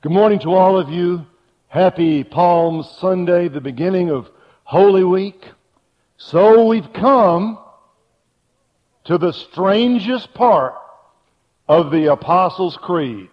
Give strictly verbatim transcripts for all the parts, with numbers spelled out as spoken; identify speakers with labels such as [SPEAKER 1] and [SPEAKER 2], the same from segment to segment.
[SPEAKER 1] Good morning to all of you. Happy Palm Sunday, the beginning of Holy Week. So we've come to the strangest part of the Apostles' Creed.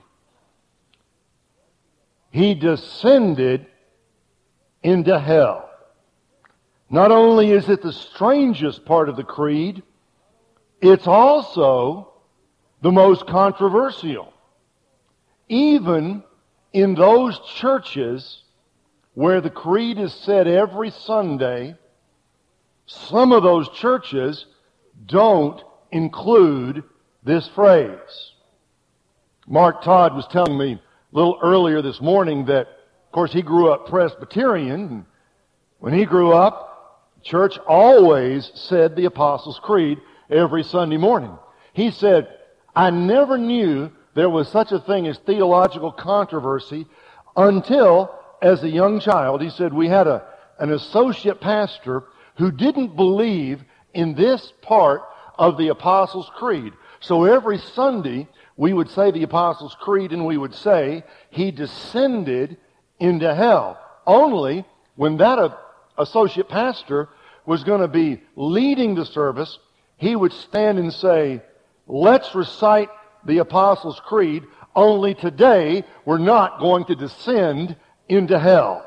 [SPEAKER 1] He descended into hell. Not only is it the strangest part of the creed, it's also the most controversial. Even in those churches where the creed is said every Sunday, some of those churches don't include this phrase. Mark Todd was telling me a little earlier this morning that, of course, he grew up Presbyterian. And when he grew up, church always said the Apostles' Creed every Sunday morning. He said, I never knew there was such a thing as theological controversy until, as a young child, he said, we had a, an associate pastor who didn't believe in this part of the Apostles' Creed. So every Sunday, we would say the Apostles' Creed and we would say, he descended into hell. Only when that uh, associate pastor was going to be leading the service, he would stand and say, let's recite the Apostles' Creed, only today we're not going to descend into hell.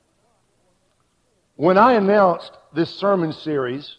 [SPEAKER 1] When I announced this sermon series,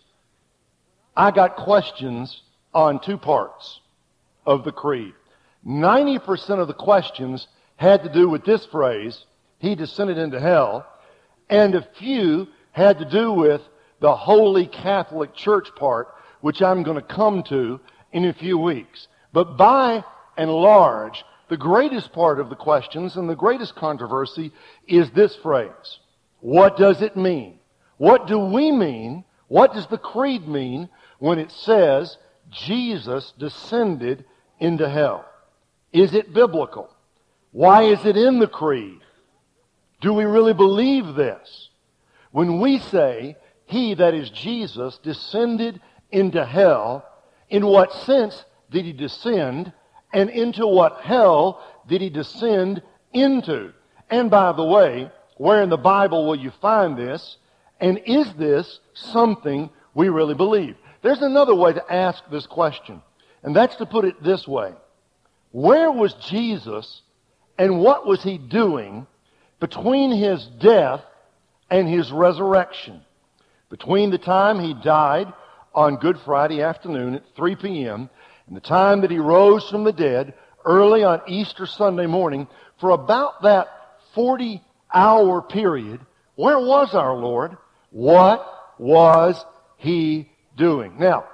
[SPEAKER 1] I got questions on two parts of the creed. ninety percent of the questions had to do with this phrase, he descended into hell, and a few had to do with the Holy Catholic Church part, which I'm going to come to in a few weeks. But by and large, the greatest part of the questions and the greatest controversy is this phrase. What does it mean? What do we mean? What does the creed mean when it says Jesus descended into hell? Is it biblical? Why is it in the creed? Do we really believe this? When we say, he, that is Jesus, descended into hell, in what sense did he descend, and into what hell did he descend into? And by the way, where in the Bible will you find this? And is this something we really believe? There's another way to ask this question, and that's to put it this way. Where was Jesus and what was he doing between his death and his resurrection? Between the time he died on Good Friday afternoon at three p.m. and the time that he rose from the dead early on Easter Sunday morning, for about that forty-hour period, where was our Lord? What was he doing? Now,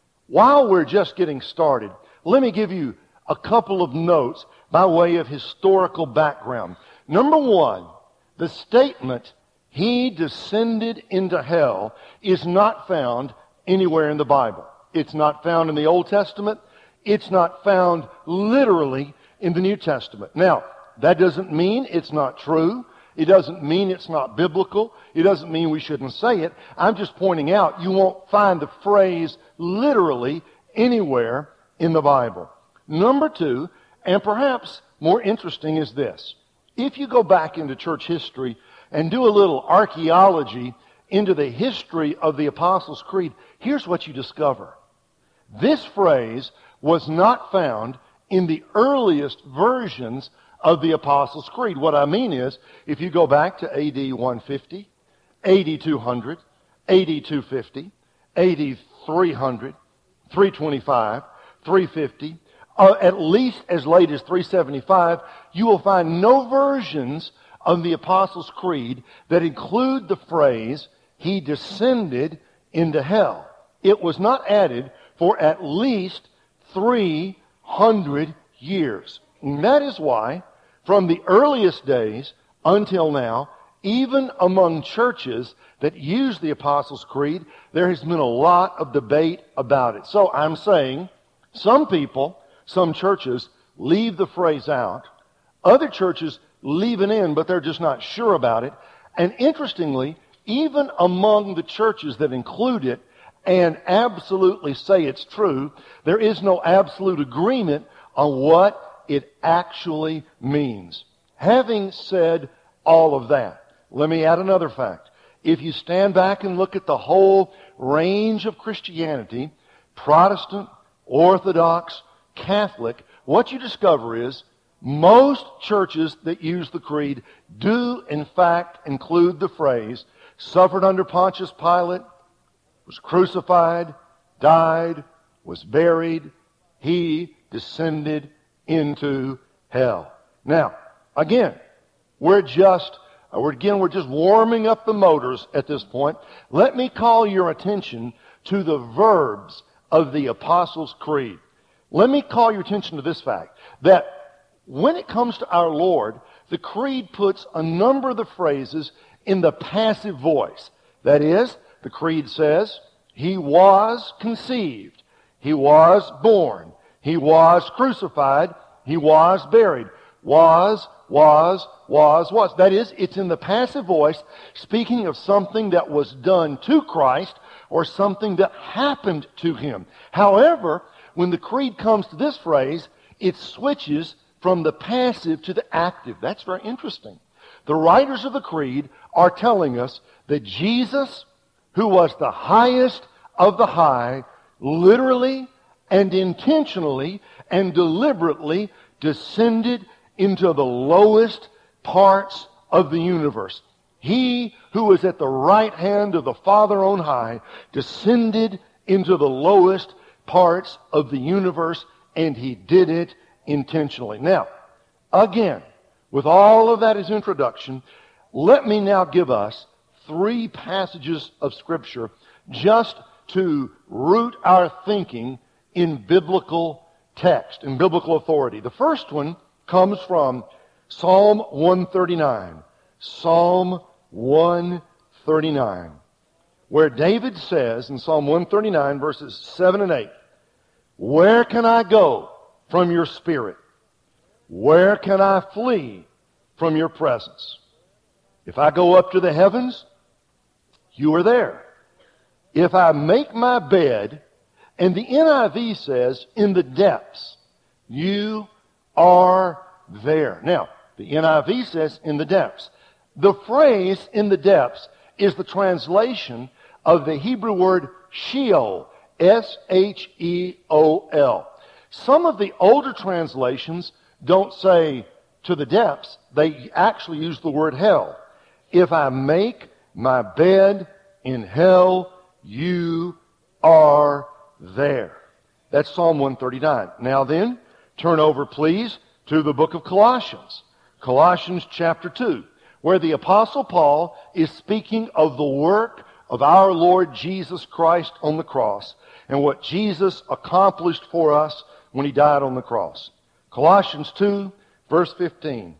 [SPEAKER 1] while we're just getting started, let me give you a couple of notes by way of historical background. Number one, the statement, he descended into hell, is not found anywhere in the Bible. It's not found in the Old Testament. It's not found literally in the New Testament. Now, that doesn't mean it's not true. It doesn't mean it's not biblical. It doesn't mean we shouldn't say it. I'm just pointing out you won't find the phrase literally anywhere in the Bible. Number two, and perhaps more interesting, is this. If you go back into church history and do a little archaeology into the history of the Apostles' Creed, here's what you discover. This phrase was not found in the earliest versions of the Apostles' Creed. What I mean is, if you go back to A D one fifty, A D two hundred, A D two fifty, A D three hundred, three twenty-five, three fifty, uh, at least as late as three seventy-five, you will find no versions of the Apostles' Creed that include the phrase, he descended into hell. It was not added for at least three hundred years. And that is why, from the earliest days until now, even among churches that use the Apostles' Creed, there has been a lot of debate about it. So I'm saying, some people, some churches, leave the phrase out. Other churches leave it in, but they're just not sure about it. And interestingly, even among the churches that include it and absolutely say it's true, there is no absolute agreement on what it actually means. having said all of that, let me add another fact. If you stand back and look at the whole range of Christianity, Protestant, Orthodox, Catholic, what you discover is most churches that use the creed do in fact include the phrase, suffered under Pontius Pilate, was crucified, died, was buried, he descended into hell. Now, again, we're just, we're, again, we're just warming up the motors at this point. Let me call your attention to the verbs of the Apostles' Creed. Let me call your attention to this fact, that when it comes to our Lord, the Creed puts a number of the phrases in the passive voice. That is, the Creed says, He was conceived, He was born, He was crucified, He was buried. Was, was, was, was. That is, it's in the passive voice speaking of something that was done to Christ or something that happened to Him. However, when the Creed comes to this phrase, it switches from the passive to the active. That's very interesting. The writers of the Creed are telling us that Jesus, who was the highest of the high, literally and intentionally and deliberately descended into the lowest parts of the universe. He who was at the right hand of the Father on high descended into the lowest parts of the universe, and He did it intentionally. Now, again, with all of that as introduction, let me now give us three passages of Scripture just to root our thinking in biblical text, in biblical authority. The first one comes from Psalm one thirty-nine. Psalm one thirty-nine, where David says in Psalm one thirty-nine, verses seven and eight, "Where can I go from your spirit? Where can I flee from your presence? If I go up to the heavens, you are there. If I make my bed," and the N I V says, "in the depths, you are there." Now, the N I V says, "in the depths." The phrase "in the depths" is the translation of the Hebrew word Sheol, S H E O L. Some of the older translations don't say "to the depths." They actually use the word hell. If I make my bed in hell, you are there. That's Psalm one thirty-nine. Now then, turn over, please, to the book of Colossians. Colossians chapter two, where the Apostle Paul is speaking of the work of our Lord Jesus Christ on the cross and what Jesus accomplished for us when He died on the cross. Colossians two, verse fifteen.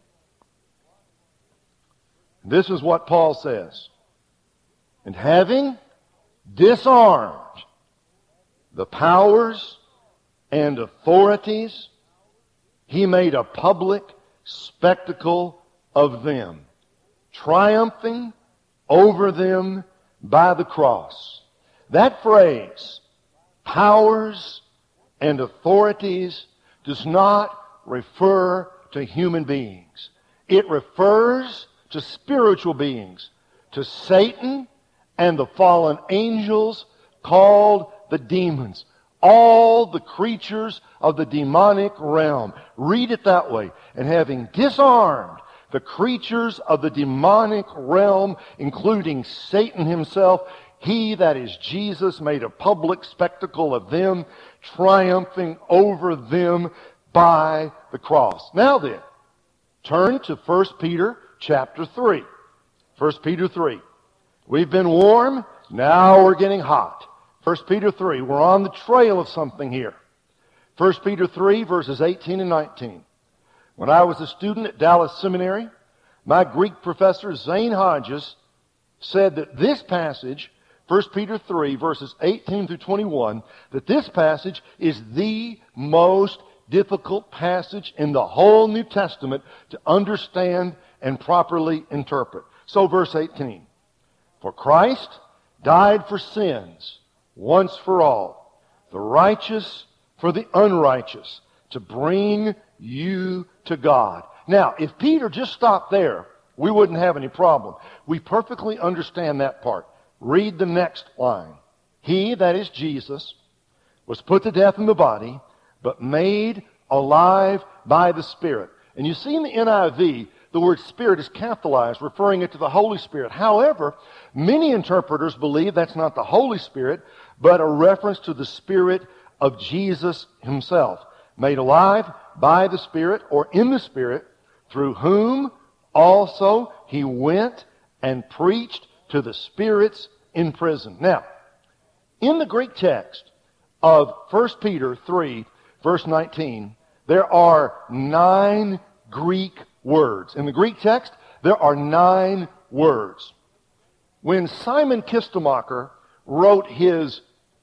[SPEAKER 1] This is what Paul says. "And having disarmed the powers and authorities, He made a public spectacle of them, triumphing over them by the cross." That phrase, powers and authorities, does not refer to human beings. It refers to spiritual beings, to Satan and the fallen angels called the demons. All the creatures of the demonic realm. Read it that way. "And having disarmed the creatures of the demonic realm, including Satan himself, He," that is Jesus, "made a public spectacle of them, triumphing over them by the cross." Now then, turn to First Peter chapter three. First Peter three. We've been warm, now we're getting hot. First Peter three. We're on the trail of something here. First Peter three, verses eighteen and nineteen. When I was a student at Dallas Seminary, my Greek professor, Zane Hodges, said that this passage, First Peter three, verses eighteen through twenty-one, that this passage is the most difficult passage in the whole New Testament to understand and properly interpret. So verse eighteen. "For Christ died for sins once for all, the righteous for the unrighteous, to bring you to God." Now, if Peter just stopped there, we wouldn't have any problem. We perfectly understand that part. Read the next line. He, that is Jesus, was put to death in the body, but made alive by the Spirit. And you see in the N I V, the word Spirit is capitalized, referring it to the Holy Spirit. However, many interpreters believe that's not the Holy Spirit, but a reference to the Spirit of Jesus himself. Made alive by the Spirit, or in the Spirit, through whom also he went and preached to the spirits in prison. Now, in the Greek text of First Peter three, verse nineteen, there are nine Greek words. In the Greek text, there are nine words. When Simon Kistemacher wrote his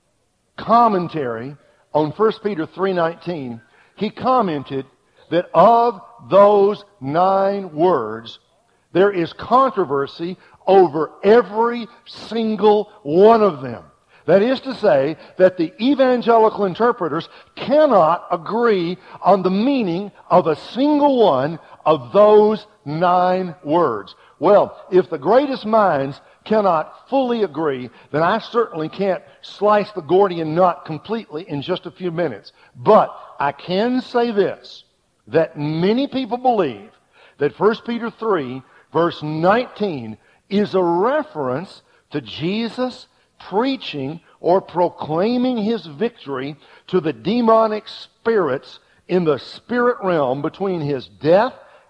[SPEAKER 1] commentary on First Peter three nineteen, he commented that of those nine words, there is controversy over every single one of them. That is to say, that the evangelical interpreters cannot agree on the meaning of a single one of those nine words. Well, if the greatest minds cannot fully agree, then I certainly can't slice the Gordian knot completely in just a few minutes. But I can say this, that many people believe that First Peter three, verse nineteen, is a reference to Jesus preaching or proclaiming his victory to the demonic spirits in the spirit realm between his death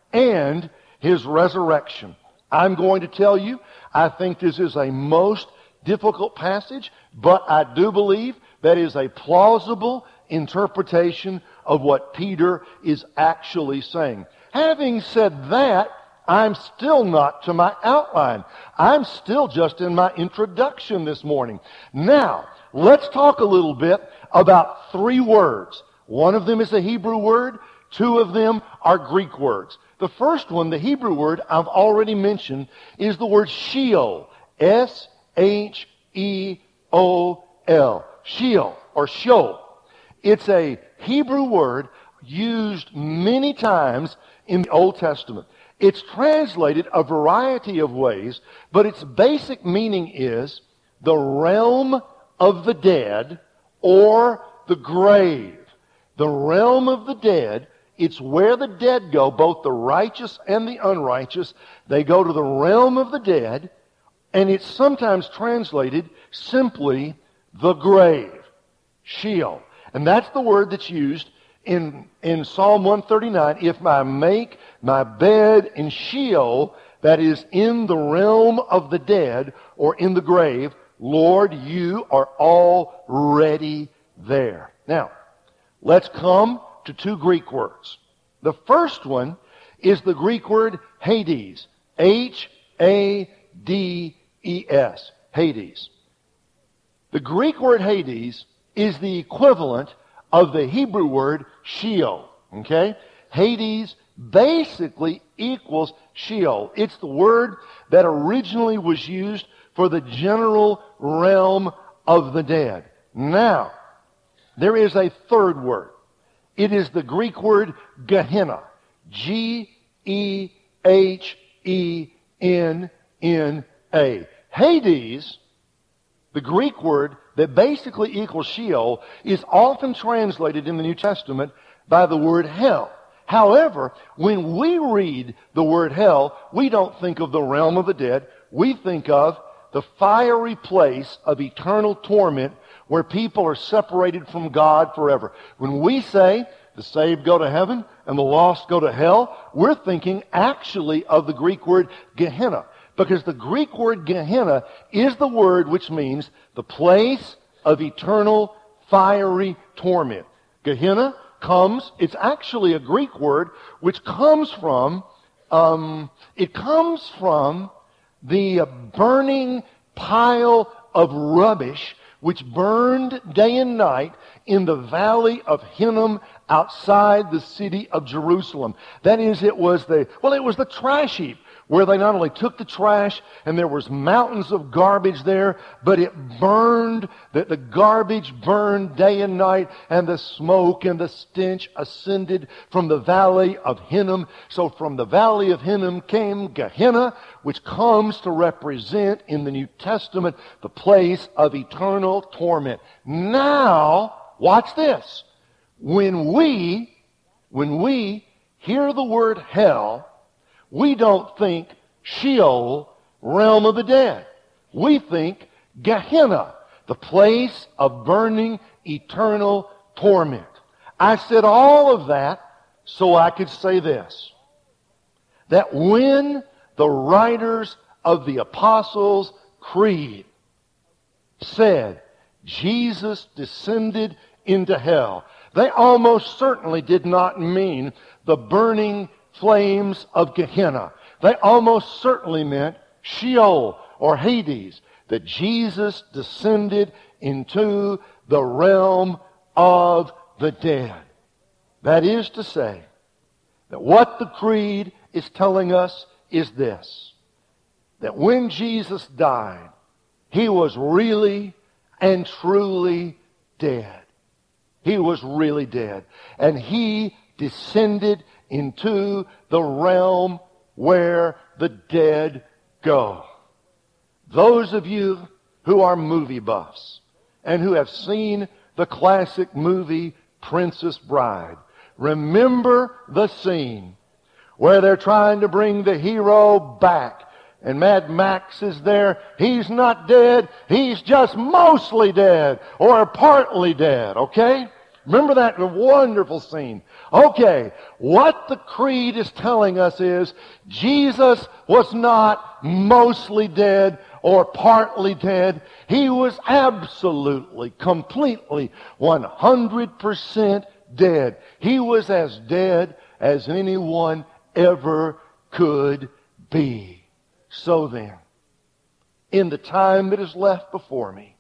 [SPEAKER 1] and his resurrection. I'm going to tell you, I think this is a most difficult passage, but I do believe that is a plausible interpretation of what Peter is actually saying. Having said that, I'm still not to my outline. I'm still just in my introduction this morning. Now, let's talk a little bit about three words. One of them is a Hebrew word. Two of them are Greek words. The first one, the Hebrew word I've already mentioned, is the word Sheol. S H E O L. Sheol, or Sheol. It's a Hebrew word used many times in the Old Testament. It's translated a variety of ways, but its basic meaning is the realm of the dead or the grave. The realm of the dead, it's where the dead go, both the righteous and the unrighteous. They go to the realm of the dead, and it's sometimes translated simply the grave, Sheol. And that's the word that's used in, in Psalm one thirty-nine. If I make my bed in Sheol, that is in the realm of the dead or in the grave, Lord, you are already there. Now, let's come to two Greek words. The first one is the Greek word Hades. H A D E S. Hades. The Greek word Hades is the equivalent of the Hebrew word Sheol. Okay? Hades basically equals Sheol. It's the word that originally was used for the general realm of the dead. Now, there is a third word. It is the Greek word Gehenna. G E H E N N A. Hades, the Greek word that basically equals Sheol, is often translated in the New Testament by the word hell. However, when we read the word hell, we don't think of the realm of the dead. We think of the fiery place of eternal torment where people are separated from God forever. When we say the saved go to heaven and the lost go to hell, we're thinking actually of the Greek word Gehenna. Because the Greek word Gehenna is the word which means the place of eternal fiery torment. Gehenna comes, it's actually a Greek word which comes from, um, it comes from the burning pile of rubbish which burned day and night in the valley of Hinnom outside the city of Jerusalem. That is, it was the, well, it was the trash heap where they not only took the trash and there was mountains of garbage there, but it burned, that the garbage burned day and night, and the smoke and the stench ascended from the valley of Hinnom. So from the valley of Hinnom came Gehenna, which comes to represent in the New Testament the place of eternal torment. Now, watch this. When we, when we hear the word hell, we don't think Sheol, realm of the dead. We think Gehenna, the place of burning eternal torment. I said all of that so I could say this, that when the writers of the Apostles' Creed said Jesus descended into hell, they almost certainly did not mean the burning flames of Gehenna. They almost certainly meant Sheol or Hades, that Jesus descended into the realm of the dead. That is to say, that what the Creed is telling us is this, that when Jesus died, He was really and truly dead. He was really dead. And He descended into the realm where the dead go. Those of you who are movie buffs and who have seen the classic movie Princess Bride, remember the scene where they're trying to bring the hero back, and Mad Max is there. He's not dead. He's just mostly dead or partly dead, okay? Remember that wonderful scene. Okay, what the Creed is telling us is Jesus was not mostly dead or partly dead. He was absolutely, completely, one hundred percent dead. He was as dead as anyone ever could be. So then, in the time that is left before me,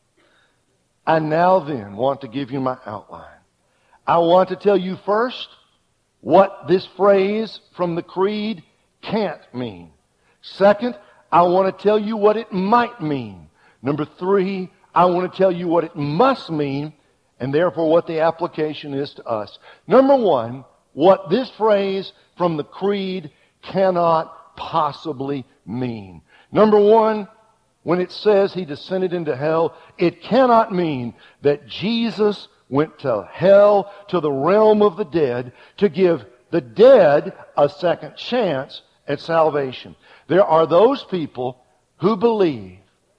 [SPEAKER 1] I now then want to give you my outline. I want to tell you first what this phrase from the Creed can't mean. Second, I want to tell you what it might mean. Number three, I want to tell you what it must mean, and therefore what the application is to us. Number one, what this phrase from the Creed cannot possibly mean. Number one, when it says He descended into hell, it cannot mean that Jesus went to hell, to the realm of the dead, to give the dead a second chance at salvation. There are those people who believe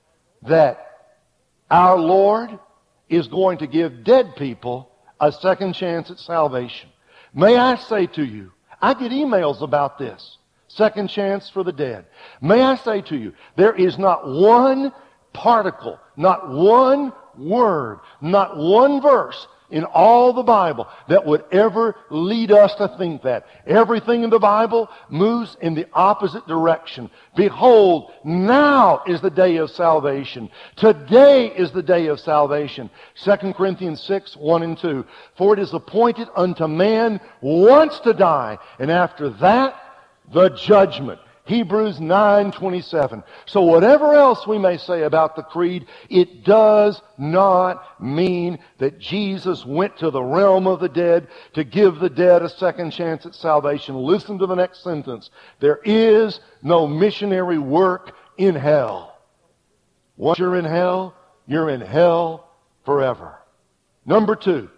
[SPEAKER 1] that our Lord is going to give dead people a second chance at salvation. May I say to you, I get emails about this, second chance for the dead. May I say to you, there is not one particle, not one word, not one verse in all the Bible that would ever lead us to think that. Everything in the Bible moves in the opposite direction. Behold, now is the day of salvation. Today is the day of salvation. Second Corinthians six, one and two. For it is appointed unto man once to die, and after that, the judgment. Hebrews nine twenty-seven. So whatever else we may say about the Creed, it does not mean that Jesus went to the realm of the dead to give the dead a second chance at salvation. Listen to the next sentence. There is no missionary work in hell. Once you're in hell, you're in hell forever. Number two,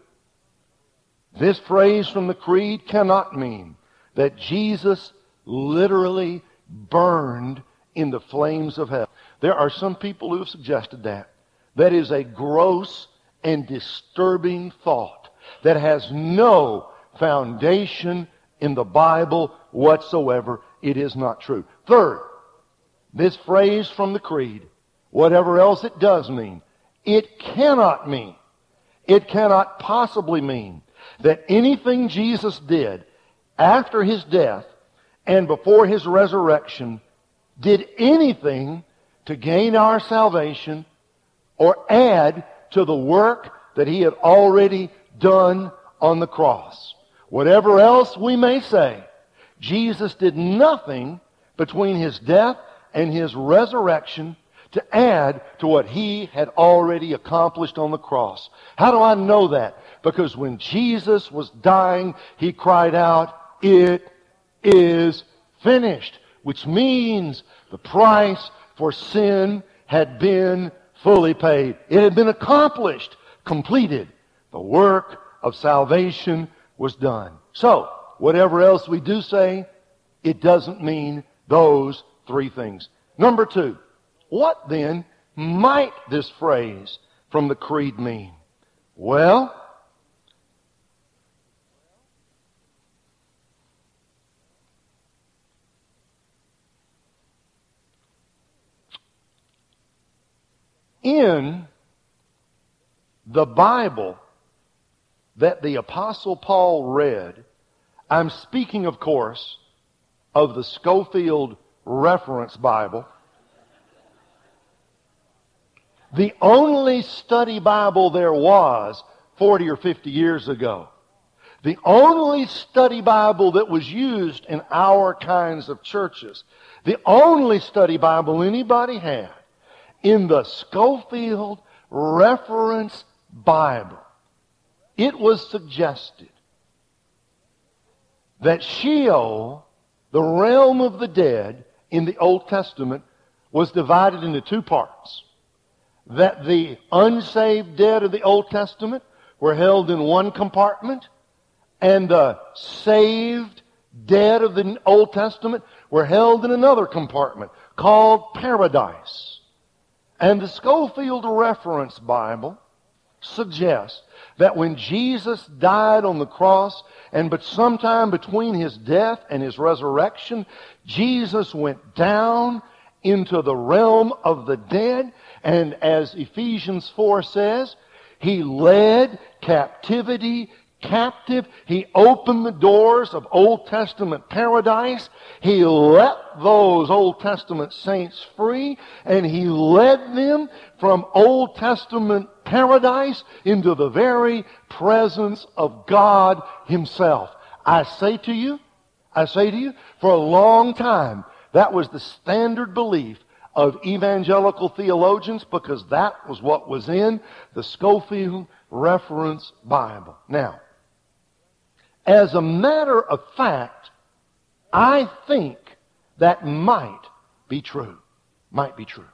[SPEAKER 1] this phrase from the Creed cannot mean that Jesus literally burned in the flames of hell. There are some people who have suggested that. That is a gross and disturbing thought that has no foundation in the Bible whatsoever. It is not true. Third, this phrase from the Creed, whatever else it does mean, it cannot mean, it cannot possibly mean that anything Jesus did after His death and before His resurrection did anything to gain our salvation or add to the work that He had already done on the cross. Whatever else we may say, Jesus did nothing between his death and his resurrection to add to what he had already accomplished on the cross. How do I know that? Because when Jesus was dying, he cried out, "It is finished," which means the price for sin had been fully paid. It had been accomplished, completed. The work of salvation was done. So, whatever else we do say, it doesn't mean those three things. Number two, what then might this phrase from the creed mean? Well, in the Bible that the Apostle Paul read, I'm speaking, of course, of the Scofield Reference Bible, the only study Bible there was forty or fifty years ago. The only study Bible that was used in our kinds of churches. The only study Bible anybody had. In the Scofield Reference Bible, it was suggested that Sheol, the realm of the dead in the Old Testament, was divided into two parts. That the unsaved dead of the Old Testament were held in one compartment, and the saved dead of the Old Testament were held in another compartment called paradise. And the Scofield Reference Bible suggests that when Jesus died on the cross, and but sometime between his death and his resurrection, Jesus went down into the realm of the dead, and as Ephesians four says, he led captivity captive. He opened the doors of Old Testament paradise. He let those Old Testament saints free, and he led them from Old Testament paradise into the very presence of God himself. I say to you, I say to you, for a long time, that was the standard belief of evangelical theologians, because that was what was in the Scofield Reference Bible. Now, as a matter of fact, I think that might be true. Might be true.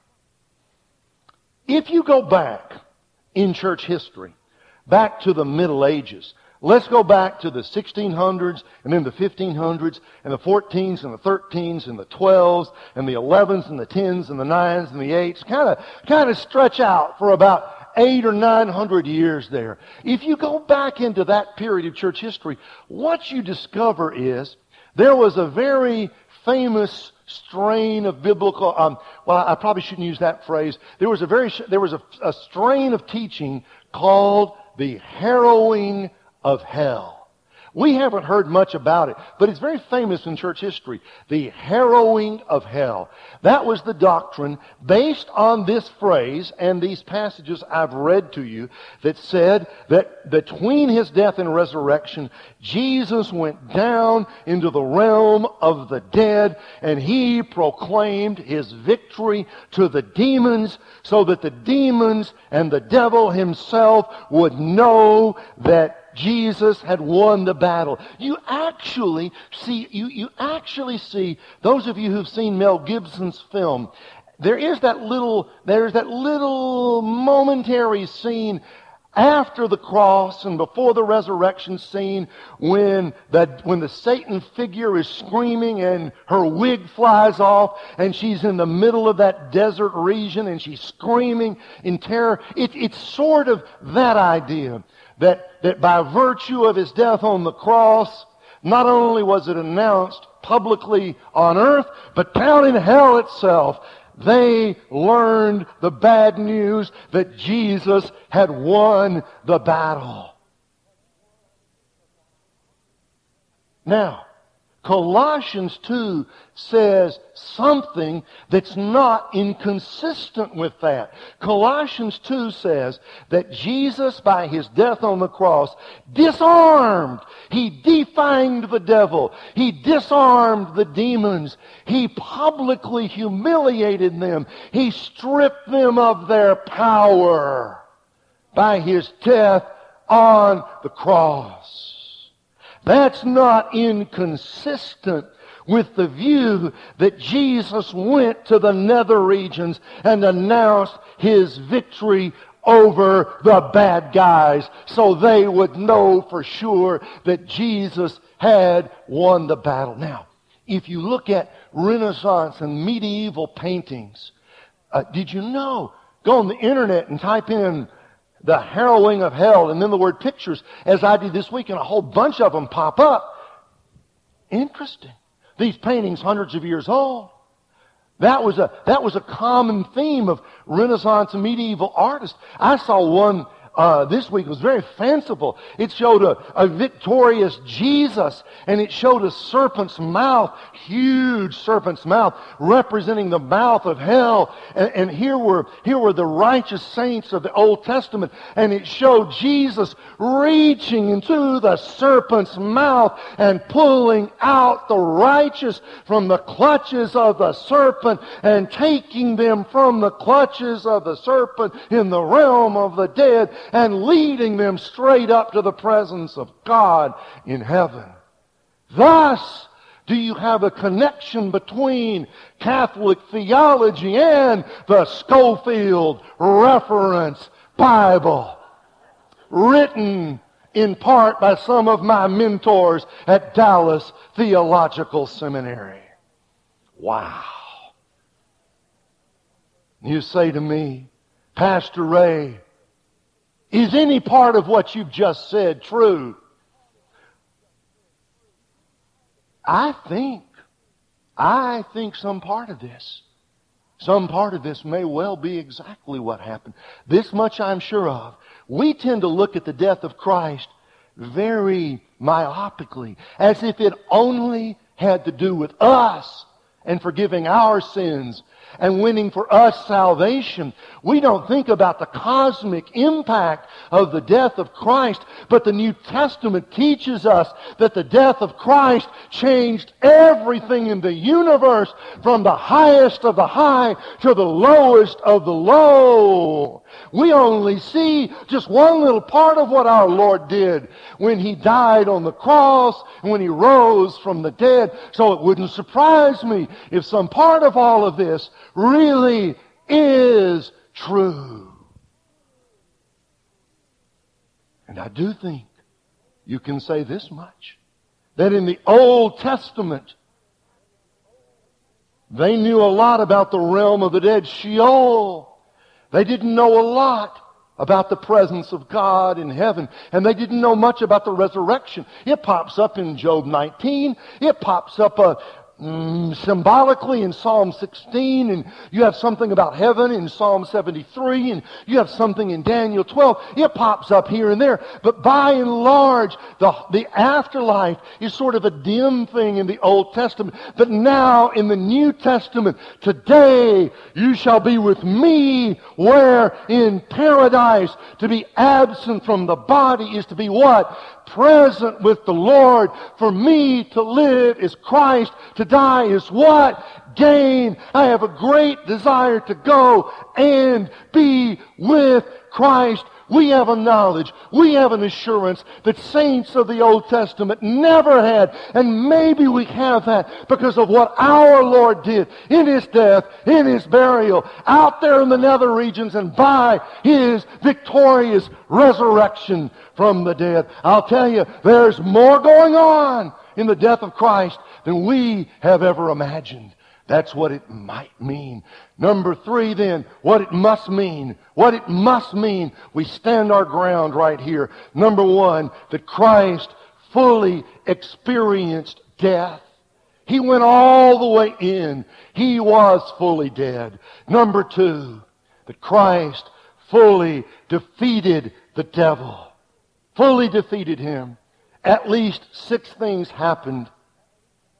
[SPEAKER 1] If you go back in church history, back to the Middle Ages, let's go back to the sixteen hundreds, and then the fifteen hundreds, and the fourteens, and the thirteens, and the twelves, and the elevens, and the tens, and the nines, and the eights. Kind of, kind of stretch out for about eight or nine hundred years there. If you go back into that period of church history, what you discover is there was a very famous strain of biblical, um, well, I probably shouldn't use that phrase. There was a very, there was a, a strain of teaching called the harrowing of hell. We haven't heard much about it, but it's very famous in church history. The harrowing of hell. That was the doctrine based on this phrase and these passages I've read to you that said that between his death and resurrection, Jesus went down into the realm of the dead, and he proclaimed his victory to the demons so that the demons and the devil himself would know that Jesus had won the battle. You actually see, you, you actually see, those of you who've seen Mel Gibson's film, there is that little, there's that little momentary scene after the cross and before the resurrection scene when the, when the Satan figure is screaming and her wig flies off and she's in the middle of that desert region and she's screaming in terror. It, it's sort of that idea. That, that by virtue of his death on the cross, not only was it announced publicly on earth, but down in hell itself, they learned the bad news that Jesus had won the battle. Now, Colossians two says something that's not inconsistent with that. Colossians two says that Jesus, by his death on the cross, disarmed. He defanged the devil. He disarmed the demons. He publicly humiliated them. He stripped them of their power by his death on the cross. That's not inconsistent with the view that Jesus went to the nether regions and announced his victory over the bad guys so they would know for sure that Jesus had won the battle. Now, if you look at Renaissance and medieval paintings, uh, did you know? Go on the internet and type in the harrowing of hell, and then the word pictures, as I did this week, and a whole bunch of them pop up. Interesting. These paintings, hundreds of years old. That was a, that was a common theme of Renaissance and medieval artists. I saw one uh, this week. It was very fanciful. It showed a, a victorious Jesus, and it showed a serpent's mouth, huge serpent's mouth, representing the mouth of hell. And, and here were here were the righteous saints of the Old Testament, and it showed Jesus reaching into the serpent's mouth and pulling out the righteous from the clutches of the serpent and taking them from the clutches of the serpent in the realm of the dead and leading them straight up to the presence of God in heaven. Thus, do you have a connection between Catholic theology and the Scofield Reference Bible, written in part by some of my mentors at Dallas Theological Seminary? Wow. You say to me, Pastor Ray, is any part of what you've just said true? I think, I think some part of this, some part of this may well be exactly what happened. This much I'm sure of. We tend to look at the death of Christ very myopically, as if it only had to do with us and forgiving our sins and winning for us salvation. We don't think about the cosmic impact of the death of Christ, but the New Testament teaches us that the death of Christ changed everything in the universe, from the highest of the high to the lowest of the low. We only see just one little part of what our Lord did when He died on the cross and when He rose from the dead. So it wouldn't surprise me if some part of all of this really is true. And I do think you can say this much, that in the Old Testament, they knew a lot about the realm of the dead, Sheol. They didn't know a lot about the presence of God in heaven. And they didn't know much about the resurrection. It pops up in Job nineteen. It pops up uh, mm, symbolically in Psalm sixteen. And you have something about heaven in Psalm seventy-three. And you have something in Daniel twelve. It pops up here and there. But by and large, the, the afterlife is sort of a dim thing in the Old Testament. But now in the New Testament, today you shall be with me where? In paradise. To be absent from the body is to be what? Present with the Lord. For me to live is Christ. To die is what? Gain. I have a great desire to go and be with Christ. We have a knowledge, we have an assurance that saints of the Old Testament never had. And maybe we have that because of what our Lord did in His death, in His burial, out there in the nether regions, and by His victorious resurrection from the dead. I'll tell you, there's more going on in the death of Christ than we have ever imagined. That's what it might mean. Number three then, what it must mean. What it must mean. We stand our ground right here. Number one, that Christ fully experienced death. He went all the way in. He was fully dead. Number two, that Christ fully defeated the devil. Fully defeated him. At least six things happened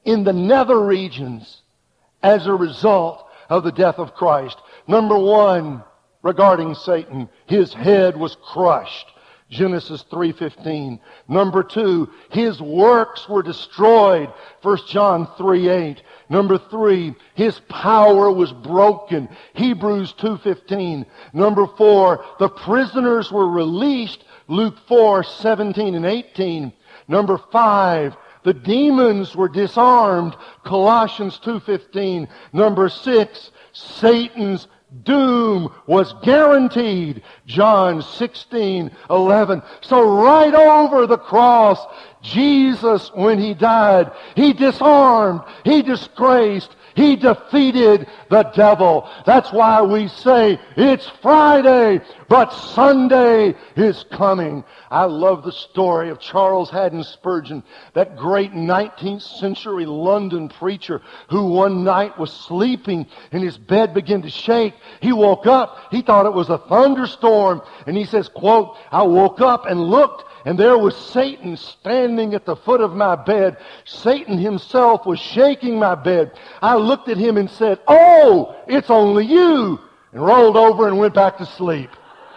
[SPEAKER 1] in the nether regions as a result of the death of Christ. Number one, regarding Satan, his head was crushed. Genesis three fifteen. Number two, his works were destroyed. First John three eight. Number three, his power was broken. Hebrews two fifteen. Number four, the prisoners were released. Luke four seventeen and eighteen. Number five, the demons were disarmed. Colossians two fifteen. Number six, Satan's doom was guaranteed. John sixteen eleven. So right over the cross, Jesus, when He died, He disarmed, He disgraced, He defeated the devil. That's why we say it's Friday, but Sunday is coming. I love the story of Charles Haddon Spurgeon, that great nineteenth century London preacher who one night was sleeping and his bed began to shake. He woke up. He thought it was a thunderstorm. And he says, quote, "I woke up and looked, and there was Satan standing at the foot of my bed. Satan himself was shaking my bed. I looked at him and said, 'Oh, it's only you,' and rolled over and went back to sleep."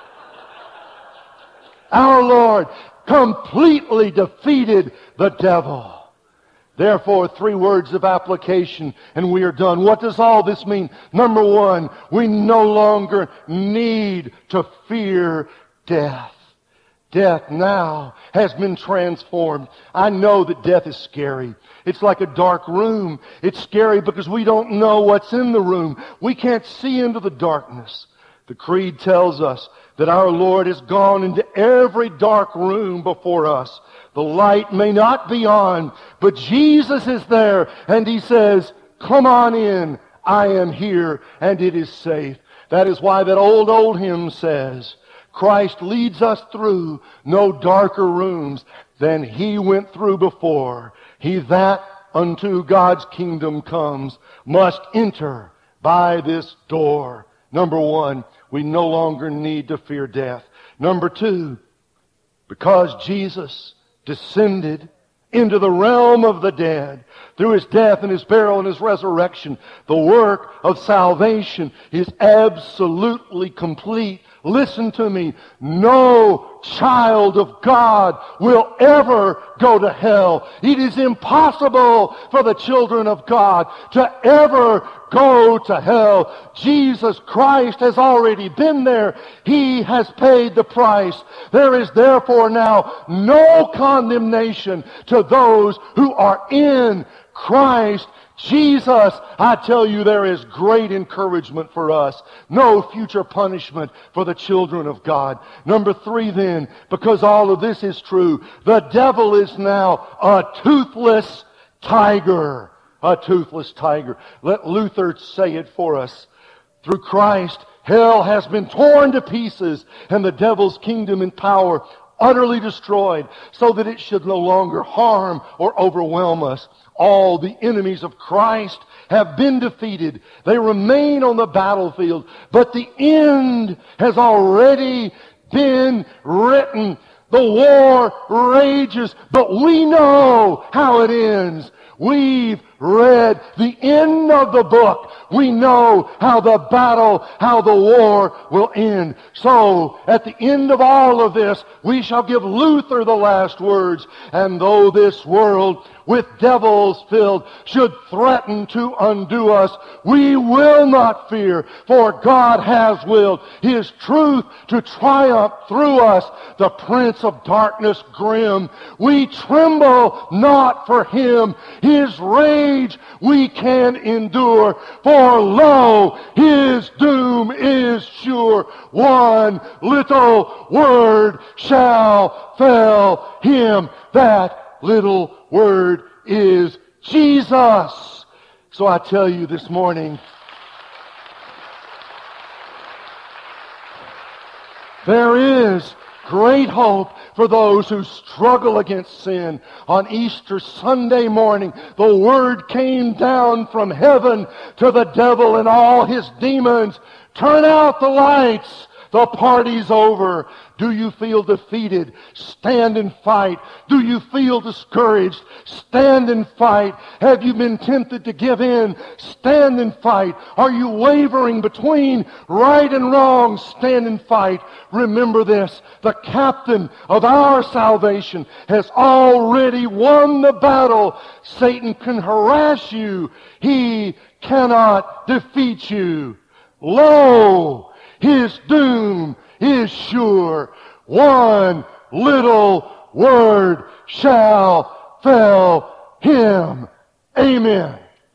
[SPEAKER 1] Our Lord completely defeated the devil. Therefore, three words of application, and we are done. What does all this mean? Number one, we no longer need to fear death. Death now has been transformed. I know that death is scary. It's like a dark room. It's scary because we don't know what's in the room. We can't see into the darkness. The Creed tells us that our Lord has gone into every dark room before us. The light may not be on, but Jesus is there, and He says, "Come on in. I am here, and it is safe." That is why that old, old hymn says, Christ leads us through no darker rooms than He went through before. He that unto God's kingdom comes must enter by this door. Number one, we no longer need to fear death. Number two, because Jesus descended into the realm of the dead through His death and His burial and His resurrection, the work of salvation is absolutely complete. Listen to me. No child of God will ever go to hell. It is impossible for the children of God to ever go to hell. Jesus Christ has already been there. He has paid the price. There is therefore now no condemnation to those who are in Christ Jesus. I tell you, there is great encouragement for us. No future punishment for the children of God. Number three then, because all of this is true, the devil is now a toothless tiger. A toothless tiger. Let Luther say it for us. Through Christ, hell has been torn to pieces, and the devil's kingdom and power utterly destroyed, so that it should no longer harm or overwhelm us. All the enemies of Christ have been defeated. They remain on the battlefield, but the end has already been written. The war rages, but we know how it ends. We've read the end of the book. We know how the battle, how the war will end. So, at the end of all of this, we shall give Luther the last words. And though this world with devils filled should threaten to undo us, we will not fear, for God has willed His truth to triumph through us, the prince of darkness grim. We tremble not for him. His rage we can endure, for lo, His doom is sure. One little word shall fell him. That little word is Jesus. So I tell you this morning, there is great hope for those who struggle against sin. On Easter Sunday morning, the word came down from heaven to the devil and all his demons. Turn out the lights. The party's over. Do you feel defeated? Stand and fight. Do you feel discouraged? Stand and fight. Have you been tempted to give in? Stand and fight. Are you wavering between right and wrong? Stand and fight. Remember this. The captain of our salvation has already won the battle. Satan can harass you. He cannot defeat you. Lo, his doom is sure. One little word shall fell him. Amen.